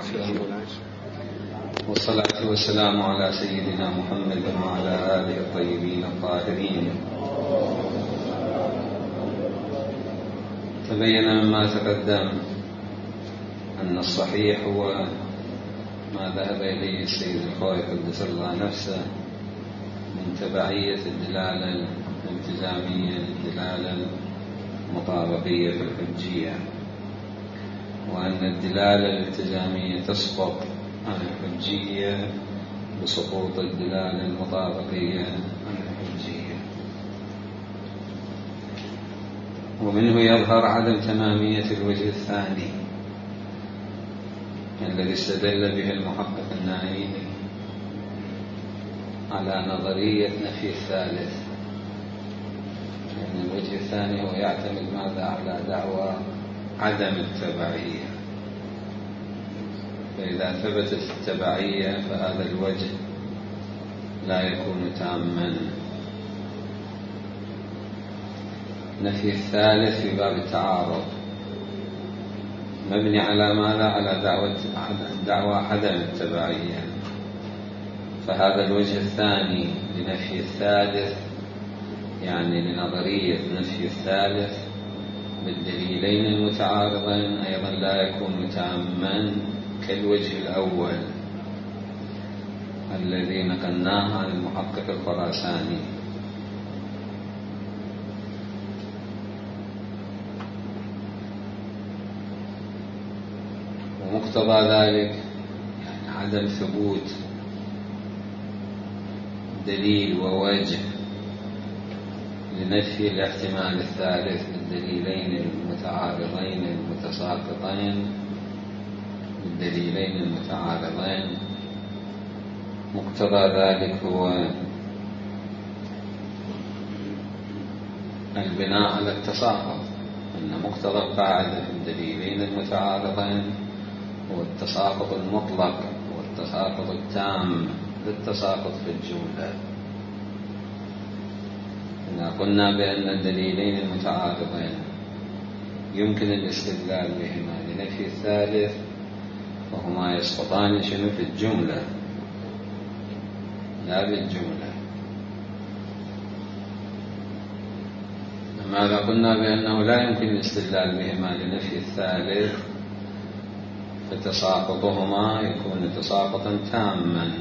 والصلاة والسلام على سيدنا محمد وعلى آله الطيبين الطاهرين. تبين مما تقدم أن الصحيح هو ما ذهب إليه السيد الخوئي قدس الله نفسه من تبعية الدلالة الالتزامية للدلالة المطابقية في الحجية، وأن الدلالة الالتزامية تسقط عن الحجية بسقوط الدلالة المطابقية عن الحجية. ومنه يظهر عدم تمامية الوجه الثاني الذي استدل به المحقق النائيني على نظرية نفي الثالث، يعني الوجه الثاني هو يعتمد ماذا؟ على دعوى عدم التبعية. فإذا ثبتت التبعية فهذا الوجه لا يكون تاما. نفي الثالث في باب التعارض مبني على ماذا؟ على دعوى عدم التبعية. فهذا الوجه الثاني لنفي الثالث، يعني لنظرية نفي الثالث بالدليلين المتعارضين، أيضا لا يكون تاما كالوجه الأول الذي نقلناه عن المحقق الخراساني. ومقتضى ذلك يعني عدم ثبوت دليل ووجه لنفي الاحتمال الثالث بالدليلين المتعارضين المتساقطين بالدليلين المتعارضين. مقتضى ذلك هو البناء على التساقط، أن مقتضى القاعدة في الدليلين المتعارضين هو التساقط المطلق والتساقط التام للتساقط في الجملة. إذا قلنا بأن الدليلين المتعارضين يمكن الاستدلال بهما لنفي الثالث وهما يسقطان شنو؟ في الجملة لا بالجملة. أما إذا قلنا بأنه لا يمكن الاستدلال بهما لنفي الثالث فتساقطهما يكون تساقطا تاما.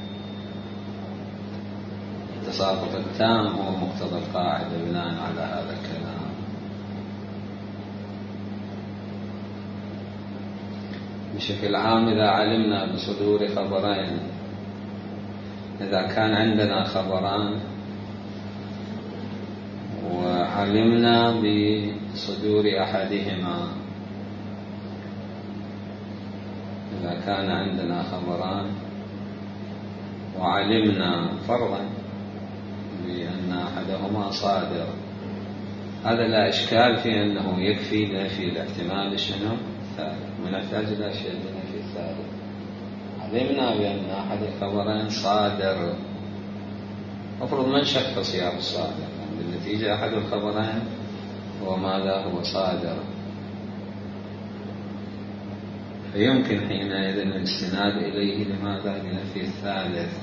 التساقط التام هو مقتضى القاعدة بناء على هذا الكلام. بشكل عام إذا علمنا بصدور خبرين، إذا كان عندنا خبران وعلمنا بصدور أحدهما، إذا كان عندنا خبران وعلمنا فرضا بأن أحدهما صادر، هذا لا إشكال في أنه يكفي نفي الاحتمال شنو؟ الثالث، ما نحتاج إلى شيء لنفي الثالث. علمنا بأن أحد الخبرين صادر، أفرض من شك صياغ الصادر، يعني بالنتيجة أحد الخبرين هو ماذا؟ هو صادر. فيمكن حينئذ الاستناد إليه لماذا؟ لنفي الثالث،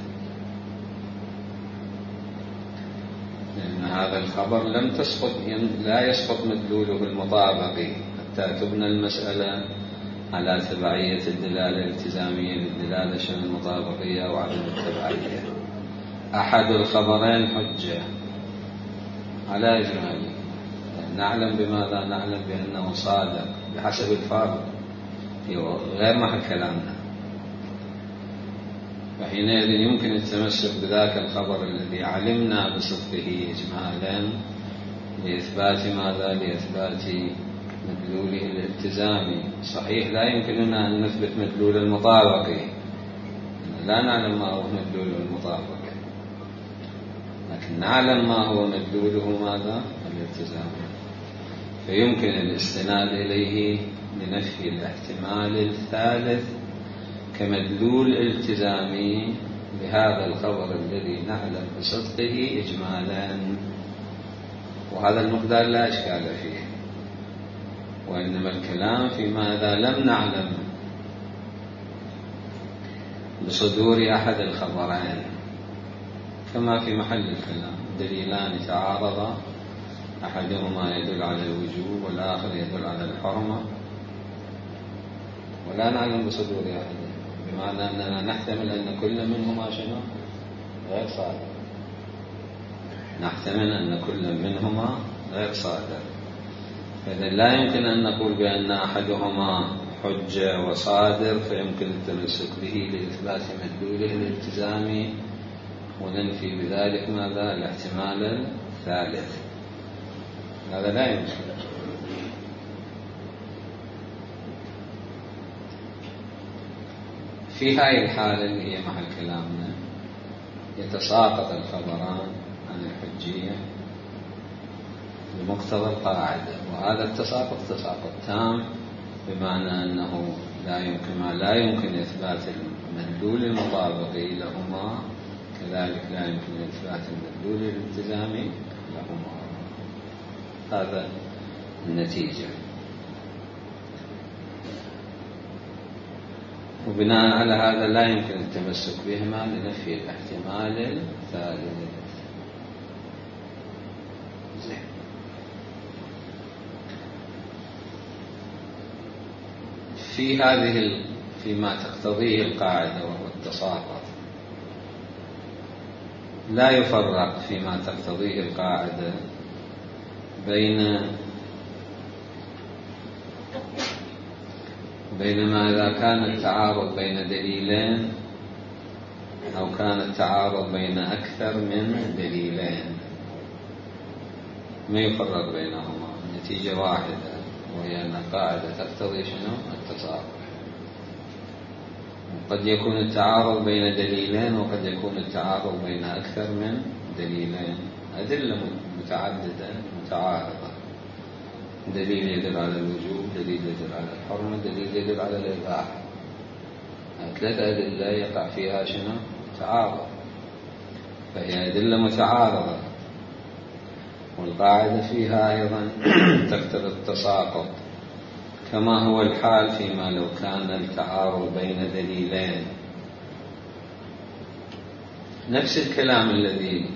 لأن هذا الخبر لا يسقط مدلوله المطابقي حتى تبنى المسألة على تبعية الدلالة الالتزامية للدلالة شنو؟ المطابقية أو عدم التبعية. أحد الخبرين حجة على إجماله، نعلم بماذا؟ نعلم بأنه صادق بحسب الفارق غير محل كلامنا. فحينئذ يمكن التمسك بذاك الخبر الذي علمنا بصدقه إجمالا لإثبات ماذا؟ لإثبات مدلوله الالتزامي. صحيح لا يمكننا أن نثبت مدلول المطابقي، لا نعلم ما هو مدلول المطابقي، لكن نعلم ما هو مدلوله ماذا؟ الالتزامي. فيمكن الاستناد إليه لنفي الاحتمال الثالث كمدلول التزامي بهذا الخبر الذي نعلم بصدقه إجمالا، وهذا المقدار لا إشكال فيه. وإنما الكلام في ماذا لم نعلم بصدور أحد الخبرين كما في محل الكلام، دليلان تعارضا أحدهما يدل على الوجوب والآخر يدل على الحرمة، ولا نعلم بصدور أحد، بمعنى أننا نحتمل أن كل منهما شنو غير صادر، نحتمل أن كل منهما غير صادر. فإذا لا يمكن أن نقول بأن أحدهما حجة وصادر فيمكن التمسك به لإثبات مدلوله الالتزامي وننفي بذلك ماذا؟ الاحتمال الثالث، هذا لا يمكن. في هذه الحالة اللي هي محل كلامنا يتساقط الخبران عن الحجية بمقتضى القاعدة، وهذا التساقط تساقط تام، بمعنى أنه لا يمكن إثبات المدلول المطابقي لهما، كذلك لا يمكن إثبات المدلول الالتزامي لهما. هذا النتيجة. وبناء على هذا لا يمكن التمسك بهما لنفي الاحتمال الثالث. فيما تقتضيه القاعدة وهو التساقط، لا يفرق فيما تقتضيه القاعدة بينما إذا كان التعارض بين دليلين أو كان التعارض بين أكثر من دليلين، ما يفرق بينهما، النتيجة واحدة، وهي أن القاعدة تقتضي شنو؟ التساقط. قد يكون التعارض بين دليلين وقد يكون التعارض بين أكثر من دليلين، أدلة متعددة متعارضة، دليل يدل على الوجوب، دليل يدل على الحرمة، دليل يدل على الإباحة، ثلاثة أدلة يقع فيها شنو؟ تعارض، فهي أدلة متعارضة، والقاعدة فيها أيضا تقتضي التساقط، كما هو الحال فيما لو كان التعارض بين دليلين. نفس الكلام الذي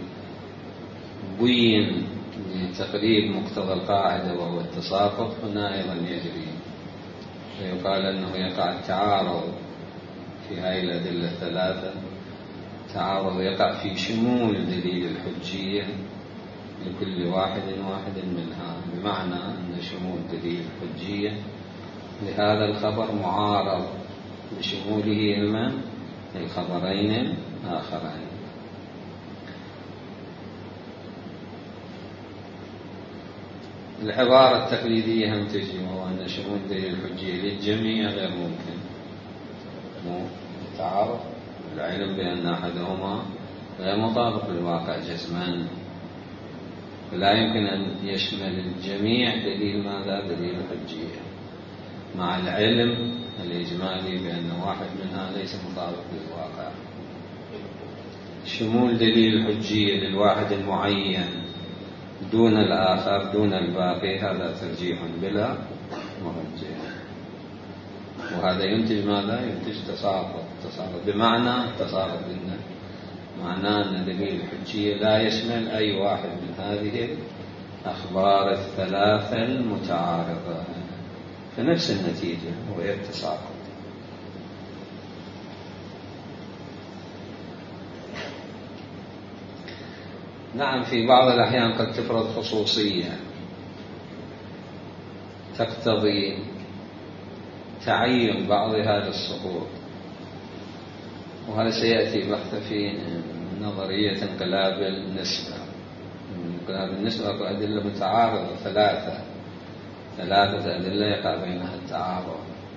بين لتقريب مقتضى القاعدة وهو التساقط هنا أيضا يجري، فيقال أنه يقع التعارض في هذه الأدلة الثلاثة، تعارض يقع في شمول دليل الحجية لكل واحد منها، بمعنى أن شمول دليل الحجية لهذا الخبر معارض بشموله الخبرين الآخرين. العبارة التقليدية هم تجي، وهو أن شمول دليل الحجية للجميع غير ممكن، مو تعارض، العلم بأن أحدهما غير مطابق للواقع جزما، فلا يمكن أن يشمل الجميع دليل ماذا؟ دليل الحجية، مع العلم الإجمالي بأن واحد منها ليس مطابق للواقع. شمول دليل الحجية للواحد المعين دون الآخر دون الباقي، هذا ترجيح بلا مرجح، وهذا ينتج ماذا؟ ينتج تساقط بمعنى تساقط بالنفي، معناه أن دليل الحجية لا يشمل أي واحد من هذه الأخبار الثلاثة المتعارضة، فنفس النتيجة وهي التساقط. نعم، في بعض الأحيان قد تفرض خصوصية تقتضي تعين بعض هذا السقوط، وهذا سيأتي بحث في نظرية انقلاب النسبة. انقلاب النسبة أدلة متعارضة ثلاثة أدلة يقع بينها التعارض.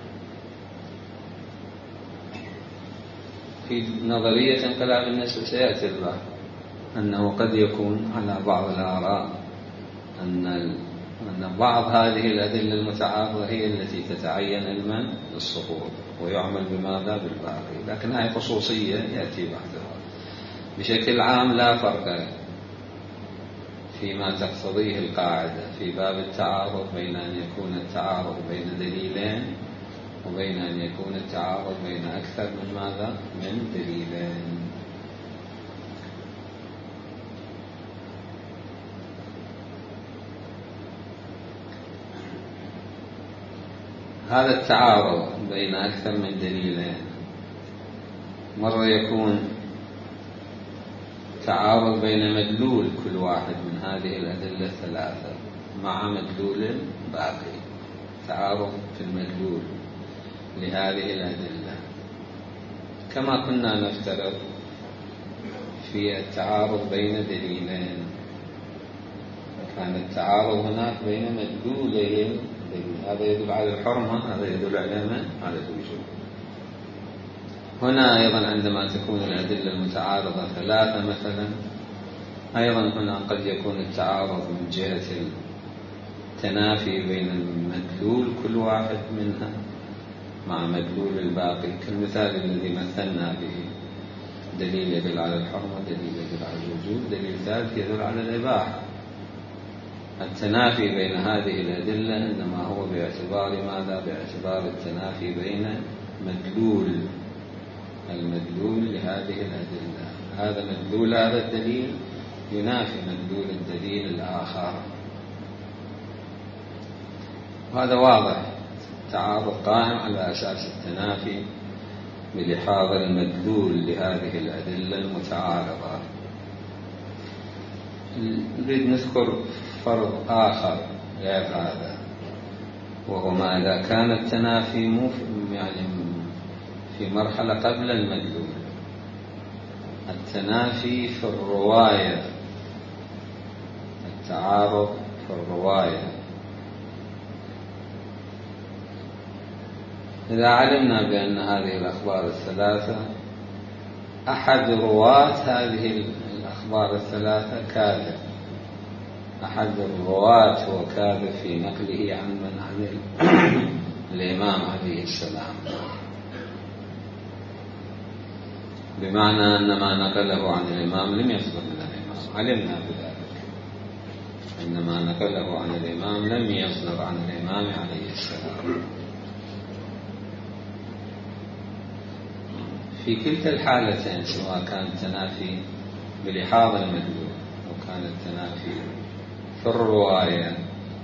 في نظرية انقلاب النسبة سيأتي البحث أنه قد يكون على بعض الآراء أن بعض هذه الأدلة المتعارضة هي التي تتعين علما السقوط ويعمل بماذا؟ بالباقي، لكن هذه خصوصية يأتي بحثها. بشكل عام لا فرق فيما تقتضيه القاعدة في باب التعارض بين أن يكون التعارض بين دليلين وبين أن يكون التعارض بين أكثر من ماذا؟ من دليلين. هذا التعارض بين أكثر من دليلين مرة يكون تعارض بين مدلول كل واحد من هذه الأدلة الثلاثة مع مدلول باقي، تعارض في المدلول لهذه الأدلة، كما كنا نفترض في التعارض بين دليلين. كان التعارض هناك بين مدلولين، هذا يدل على الحرمة، هذا يدل على الوجوب. هنا أيضا عندما تكون الأدلة المتعارضة ثلاثة مثلا، أيضا هنا قد يكون التعارض من جهة التنافي بين المدلول كل واحد منها مع مدلول الباقي، كالمثال الذي مثلنا به، دليل يدل على الحرمة، دليل يدل على الوجوب، دليل ثالث يدل على الإباحة. التنافي بين هذه الأدلة إنما هو باعتبار ماذا؟ باعتبار التنافي بين المدلول لهذه الأدلة. هذا مدلول هذا الدليل ينافي مدلول الدليل الآخر، وهذا واضح، تعارض قائم على أساس التنافي بلحاظ المدلول لهذه الأدلة المتعارضة. نريد نذكر فرض آخر غير هذا، وهو ما إذا كان التنافي يعني في مرحلة قبل المدلول، التنافي في الرواية، التعارض في الرواية. إذا علمنا بأن هذه الأخبار الثلاثة أحد رواة هذه الأخبار الثلاثة كاذب، أحد الرواة هو كاذب في نقله عن من؟ عن الإمام عليه السلام، بمعنى أن ما نقله عن الإمام لم يصدر من الإمام، علمنا بذلك، إنما نقله عن الإمام لم يصدر عن الإمام عليه السلام. في كلتا الحالتين، سواء كان التنافي بلحاظ المدلول أو كان التنافي في الرواية،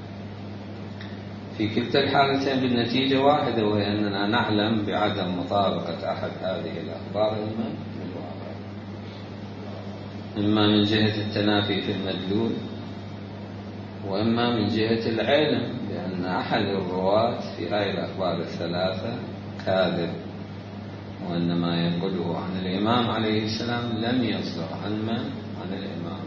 في كلتا الحالتين بالنتيجة واحدة، وهي أننا نعلم بعدم مطابقة أحد هذه الأخبار بالواقع، إما من جهة التنافي في المدلول، وإما من جهة العلم بأن أحد الرواة في هذه الأخبار الثلاثة كاذب، وأن ما ينقله عن الإمام عليه السلام لم يصدر عن من؟ عن الإمام.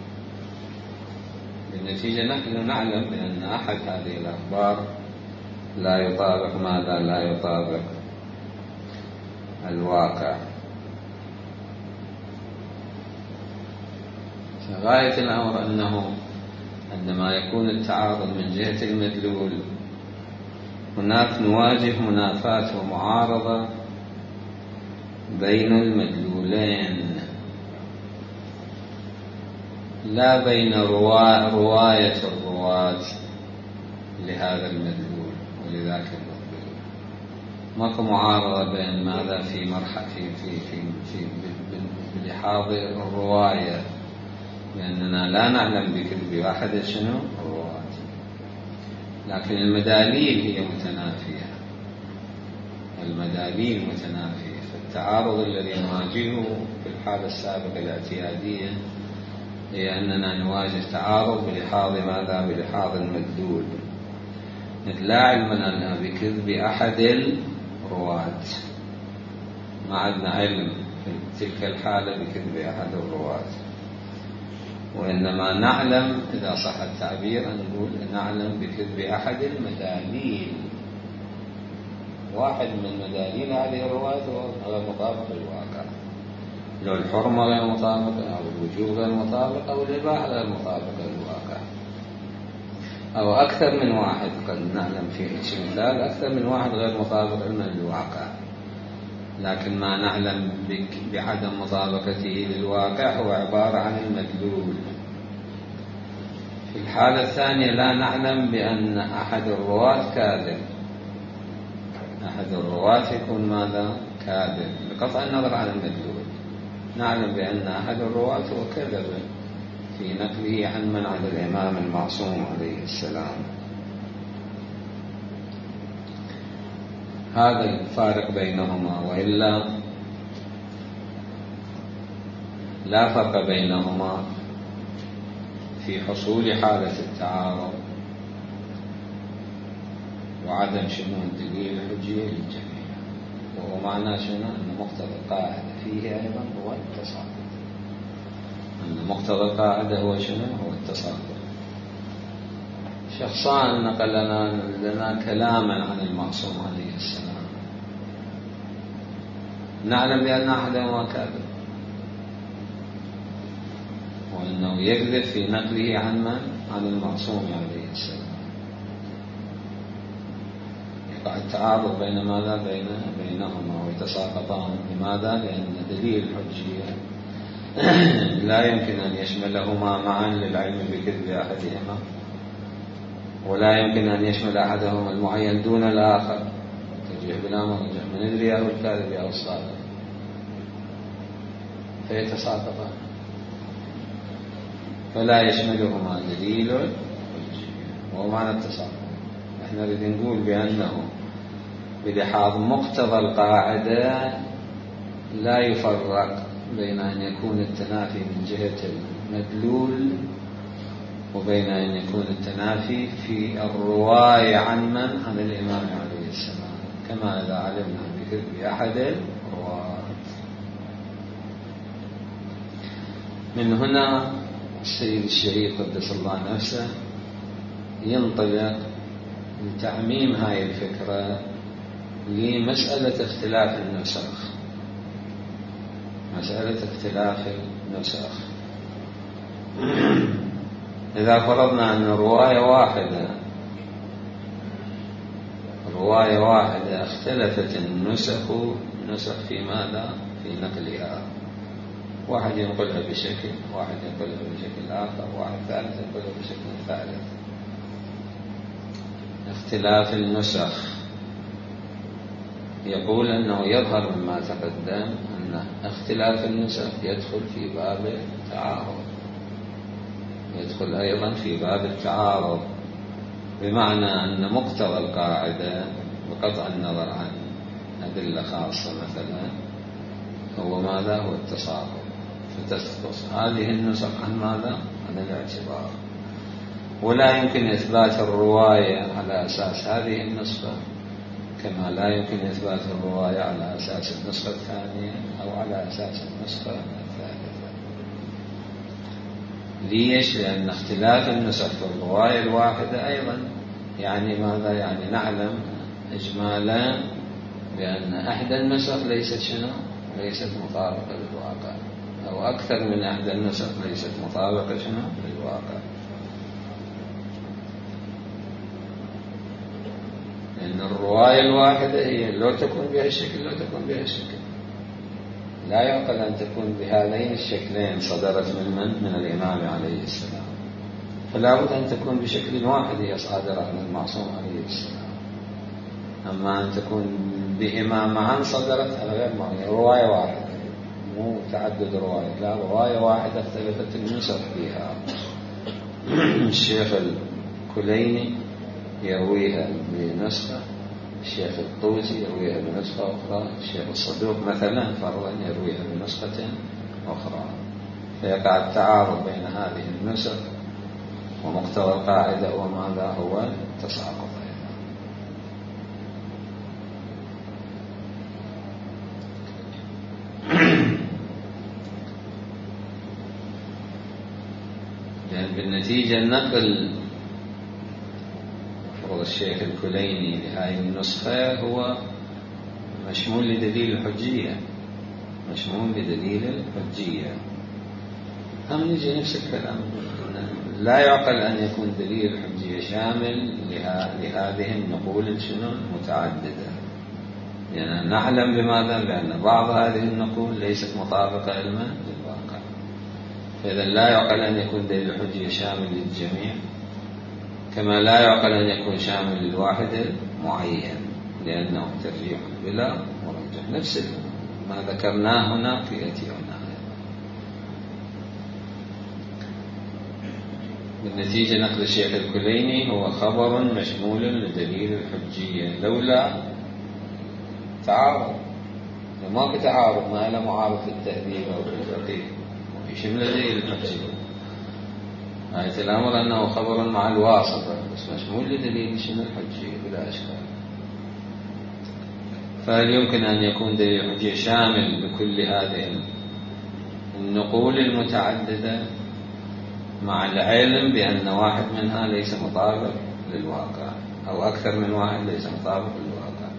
بالنتيجة نحن نعلم بأن أحد هذه الأخبار لا يطابق ماذا؟ لا يطابق الواقع. غاية الأمر أنه عندما يكون التعارض من جهة المدلول هناك نواجه منافاة ومعارضة بين المدلولين، لا بين رواية الرواة لهذا المدلول ولذاك المدلول. ماكو معارضة بين ماذا؟ في مرحلة في بلحاظ الرواية، لأننا لا نعلم بكذب أحد شنو؟ الرواة، لكن المداليل هي متنافية، المداليل متنافية. فالتعارض الذي نواجهه في الحالة السابقة الاعتيادية هي أننا نواجه تعارض بلحاظ ماذا؟ بلحاظ المدلول، لا علم لنا بكذب أحد الرواة، ما عندنا علم في تلك الحالة بكذب أحد الرواة، وإنما نعلم، إذا صح التعبير أن نقول نعلم بكذب أحد المداليل، واحد من مداليل هذه الرواية هو غير مطابق للواقع، لو الحرمة غير مطابقة أو الوجوب غير مطابق أو الإباحة غير مطابقة للواقع، أو أكثر من واحد، قد نعلم في مثال أكثر من واحد غير مطابق للواقع، لكن ما نعلم بعدم مطابقته للواقع هو عبارة عن المدلول. في الحالة الثانية لا نعلم بأن أحد الرواة كاذب، أحد الرواة يكون ماذا؟ كاذب، بقطع النظر عن المدلول. نعلم بأن أحد الرواة هو كذب في نقله عن من؟ عن الإمام المعصوم عليه السلام. هذا الفارق بينهما، وإلا لا فرق بينهما في حصول حالة التعارض وعدم شمول الدليل الحجية للجميع. وهو معناه شنو؟ أن مقتضى القاعدة فيه أيضا هو التساقط. أن مقتضى القاعدة هو شنو؟ هو التساقط. شخصان نقل لنا كلاما عن المعصوم عليه السلام، نعلم بأن أحدهما كاذب، وأنه يكذب في نقله عن من؟ عن المعصوم عليه السلام. يقع التعارض بين ماذا؟ بينهما ويتساقطان. لماذا؟ لأن دليل الحجية لا يمكن أن يشملهما معا للعلم بكذب أحدهما، ولا يمكن أن يشمل أحدهما المعين دون الآخر. ترجيح بلا مرجع، من ندري أو الكاذب أو الصادق، فيتساقطان، فلا يشملهما دليل الحجية. وهو معنى التساقط. احنا نريد نقول بأنه بلحاظ مقتضى القاعدة لا يفرق بين أن يكون التنافي من جهة المدلول وبين أن يكون التنافي في الرواية عن من؟ عن الإمام عليه السلام، كما إذا علمنا بكذب أحد الرواة. من هنا السيد الشهيد قدس الله نفسه ينطلق لتعميم هاي الفكرة لمسألة اختلاف النسخ. مسألة اختلاف النسخ، إذا فرضنا أن رواية واحدة اختلفت النسخ في ماذا؟ في نقلها. واحد ينقلها بشكل، واحد ينقلها بشكل آخر، واحد ثالث ينقلها بشكل ثالث. اختلاف النسخ يقول أنه يظهر مما تقدم أن اختلاف النسخ يدخل في باب التعارض، يدخل أيضا في باب التعارض، بمعنى أن مقتضى القاعدة بقطع النظر عن أدلة خاصة مثلا هو ماذا؟ هو التساقط. فتسقط هذه النسخ عن ماذا؟ عن الاعتبار. ولا يمكن إثبات الرواية على أساس هذه النسخة، كما لا يمكن إثبات الرواية على أساس النسخة الثانية أو على أساس النسخة الثالثة. ليش؟ لأن اختلاف النسخ في الرواية الواحدة أيضا يعني ماذا؟ يعني نعلم إجمالا بأن أحد النسخ ليست شنو؟ ليست مطابقة للواقع، أو أكثر من أحد النسخ ليست مطابقة شنو؟ للواقع. لأن الرواية الواحدة هي لو تكون بها الشكل لو تكون بها الشكل، لا يعقل أن تكون بهذين الشكلين صدرت من الإمام عليه السلام، فلا بد أن تكون بشكل واحد هي صادرة عن المعصوم عليه السلام. أما أن تكون بهما معا صدرت على غير معنى رواية واحدة، مو تعدد رواية، لا، رواية واحدة اختلفت النسخ فيها. الشيخ الكليني يرويها بنسخة، الشيخ الطوسي يرويها بنسخة أخرى، الشيخ الصدوق مثلا فرضا يرويها بنسخة أخرى، فيقع التعارض بين هذه النسخ ومقتضى القاعدة وماذا؟ هو التساقط. لأن بالنتيجة النقل فرض الشيخ الكليني لهذه النسخة هو مشمول لدليل الحجية، مشمول بدليل الحجية. هم نجي نفس الكلام، لا يعقل أن يكون دليل الحجية شامل لهذه النقول شنو؟ متعددة. يعني نعلم بماذا؟ بأن بعض هذه النقول ليست مطابقة علما للواقع، فإذا لا يعقل أن يكون دليل الحجية شامل للجميع، كما لا يعقل أن يكون شامل للواحد المعين. لأنه ترجيح بلا مرجح، نفس ما ذكرناه هناك يأتي هنا. بالنتيجة نقل الشيخ الكليني هو خبر مشمول لدليل الحجية، لولا تعارض، ما في تعارض، ما له معارض في التهذيب أو في الفقه ويشمل دليل الحجية. آية الأمر أنه خبر مع الواسطة بس مشمول لدليل شنو الحجية بلا إشكال. فهل يمكن أن يكون دليل الحجية شامل لكل هذه النقول المتعددة مع العلم بأن واحد منها ليس مطابق للواقع، أو أكثر من واحد ليس مطابق للواقع؟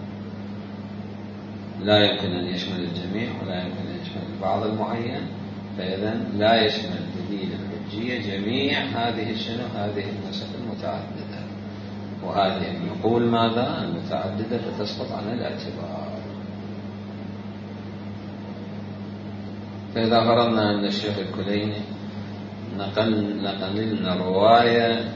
لا يمكن أن يشمل الجميع ولا يمكن أن يشمل البعض المعين، فإذا لا يشمل دليل الحجية جميع هذه هذه النسخ المتعددة، وهذه النقول ماذا المتعددة فتسقط عن الاعتبار. فإذا فرضنا أن الشيخ الكليني نقل لنا رواية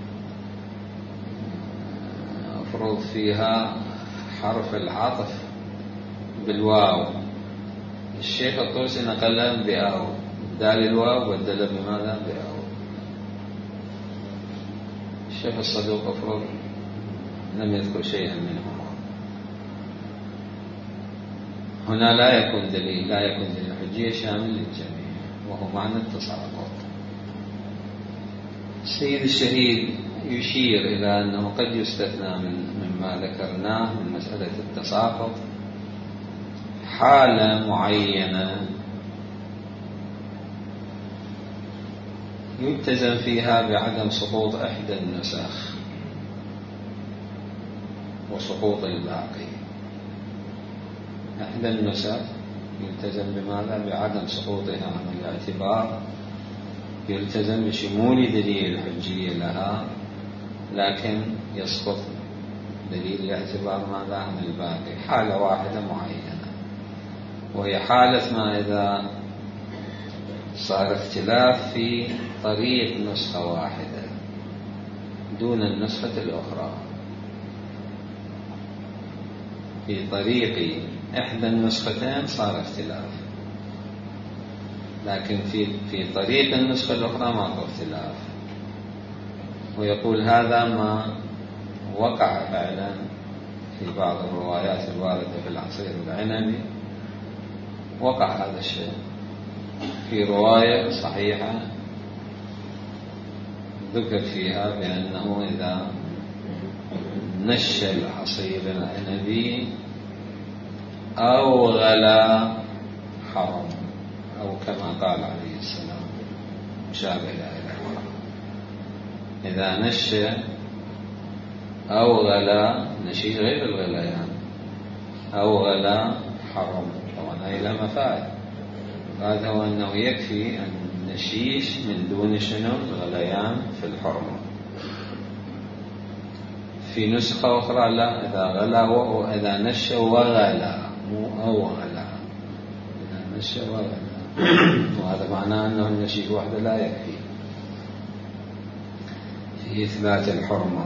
أفرض فيها حرف العطف بالواو، الشيخ الطوسي نقلها بأو، دال الواو بدل بماذا؟ بأو. الشيخ الصدوق أفرض لم يذكر شيئا منهما. هنا لا يكون دليل الحجية شامل للجميع، وهو معنى التساقط. السيد الشهيد يشير إلى أنه قد يستثنى مما ذكرناه من مسألة التساقط حالة معينة يلتزم فيها بعدم سقوط إحدى النسخ وسقوط الباقي. إحدى النسخ يلتزم بماذا؟ بعدم سقوطها عن الاعتبار، يلتزم بشمول دليل الحجية لها، لكن يسقط دليل الاعتبار ماذا؟ عن الباقي. حالة واحدة معينة، وهي حالة ما إذا صار اختلاف في طريق نسخة واحدة دون النسخة الأخرى، في طريق إحدى النسختين صار اختلاف، لكن في طريق النسخة الأخرى ما هو اختلاف. ويقول هذا ما وقع فعلا في بعض الروايات الواردة في العصير العنبي، وقع هذا الشيء في رواية صحيحة ذكر فيها بأنه إذا نش العصير العنبي أو غلا حرم، أو كما قال عليه السلام مشابه لآية إذا نش أو غلا، نشي غير الغليان، أو غلا حرم، طبعا هي لها مفاد. هذا هو أنه يكفي النشيش من دون شنو؟ الغليان في الحرمة. في نسخة أخرى لا، إذا غلا وإذا نش وغلا، مو أو غلا، إذا نش وغلا. وهذا معناه أنه النشيش وحده لا يكفي في إثبات الحرمة.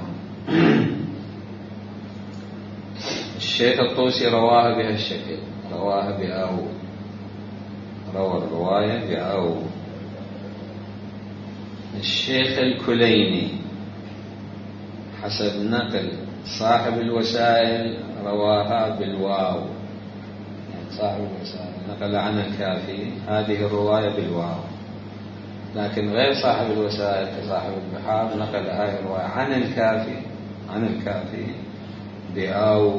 الشيخ الطوسي رواها بهالشكل، رواها بأو، روى الرواية بأو. الشيخ الكليني حسب نقل صاحب الوسائل رواها بالواو، يعني صاحب الوسائل نقل عن الكافي هذه الرواية بالواو، لكن غير صاحب الوسائل كصاحب البحار نقل هذه الرواية عن الكافي بأو.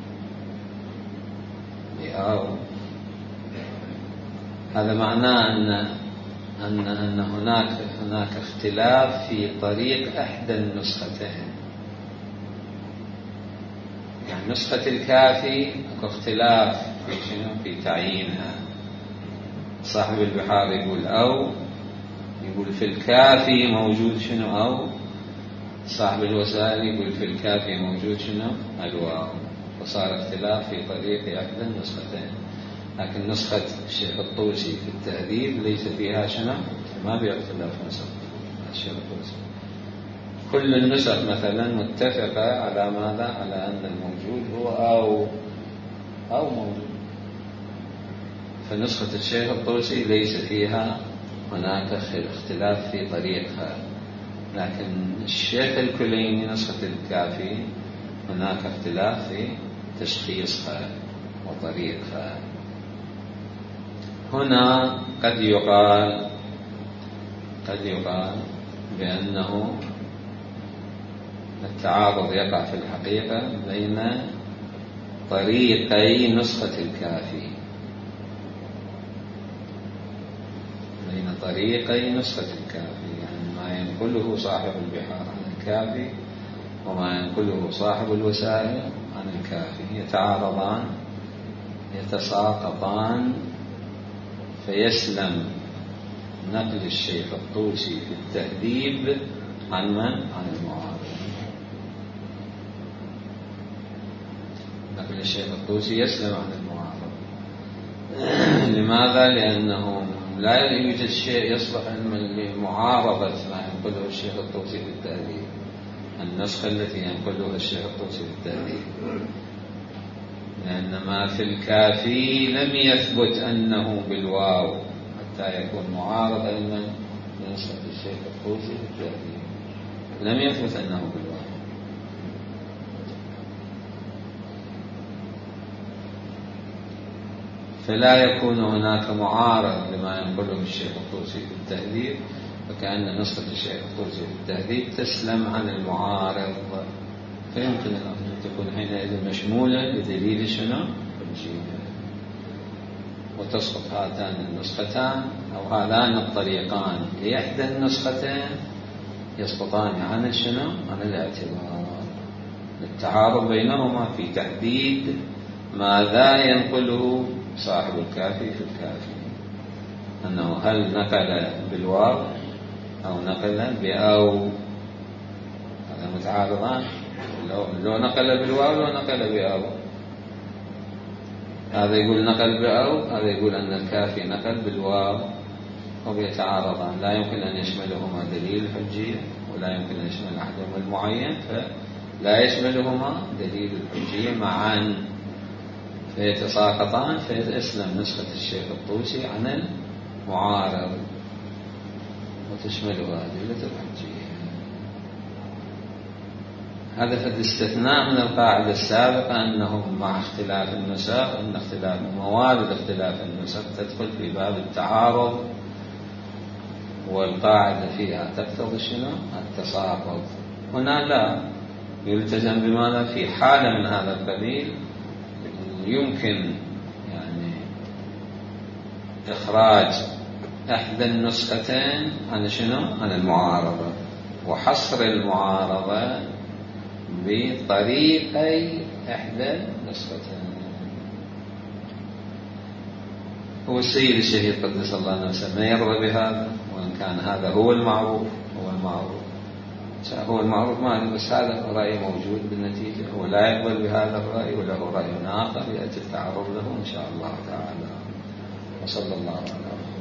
هذا معناه أن هناك اختلاف في طريق إحدى النسختين. يعني نسخة الكافي اختلاف في شنو؟ في تعيينها. صاحب البحار يقول أو، يقول في الكافي موجود شنو؟ أو. صاحب الوسائل يقول في الكافي موجود شنو؟ الواو. فصار اختلاف في طريق إحدى النسختين. لكن نسخة الشيخ الطوسي في التهذيب ليس فيها شنو؟ ما بيختلف نسخ الشيخ الطوسي، كل النسخ مثلا متفقة على ماذا؟ على أن الموجود هو أو موجود. فنسخة الشيخ الطوسي ليس فيها هناك اختلاف في طريقها، لكن الشيخ الكليني نسخة الكافي هناك اختلاف في تشخيصها وطريقها. هنا قد يقال بأنه التعارض يقع في الحقيقة بين طريقي نسخة الكافي، يعني ما ينقله صاحب البحار عن الكافي وما ينقله صاحب الوسائل عن الكافي يتعارضان يتساقطان، فيسلم نقل الشيخ الطوسي في التهذيب عن من؟ عن المعارض. نقل الشيخ الطوسي يسلم عن المعارض. لماذا؟ لأنه لا يوجد شيء يصلح لمعارضة ما ينقله الشيخ الطوسي في التهذيب، النسخة التي ينقلها الشيخ الطوسي في التهذيب، لأن ما في الكافي لم يثبت أنه بالواو حتى يكون معارضا لنسخة الشيخ الطوسي في التهذيب، لم يثبت أنه بالواو. فلا يكون هناك معارض لما ينقله الشيخ الطوسي في التهذيب، فكأن نسخة الشيخ الطوسي في التهذيب تسلم عن المعارض، فيمكن أن تكون حينئذ مشمولة بدليل شنو؟ وتسقط هاتان النسختان أو هذان الطريقان لإحدى النسختين يسقطان عن شنو؟ عن الاعتبار، التعارض بينهما في تحديد ماذا ينقله صاحب الكافي في الكافي، أنه هل نقل بالواو أو نقل بأو، هذا متعارضان، لو نقل بالواو لو نقل بأو، هذا يقول نقل بأو، هذا يقول أن الكافي نقل بالواو، وبيتعارضان، لا يمكن أن يشملهما دليل الحجية ولا يمكن أن يشمل أحدهما المعين، فلا يشملهما دليل الحجية معا، فيتساقطان، فيسلم نسخة الشيخ الطوسي عن المعارض وتشملها أدلة الحجية. هذا في الاستثناء من القاعدة السابقة أنه مع اختلاف النسخ، أن موارد اختلاف النسخ تدخل في باب التعارض، والقاعدة فيها تقتضي شنو؟ التساقط. هنا لا، يلتزم بماذا؟ في حالة من هذا القبيل يمكن يعني إخراج إحدى النسختين عن شنو؟ عن المعارضة، وحصر المعارضة بطريقي إحدى النسختين. هو السيد الشهيد قدس الله نفسه ما يرضى بهذا، وإن كان هذا هو المعروف ما، بس هذا رأي موجود بالنتيجة، هو لا يقبل بهذا الرأي وله رأي آخر يأتي التعرض له إن شاء الله تعالى. وصلى الله على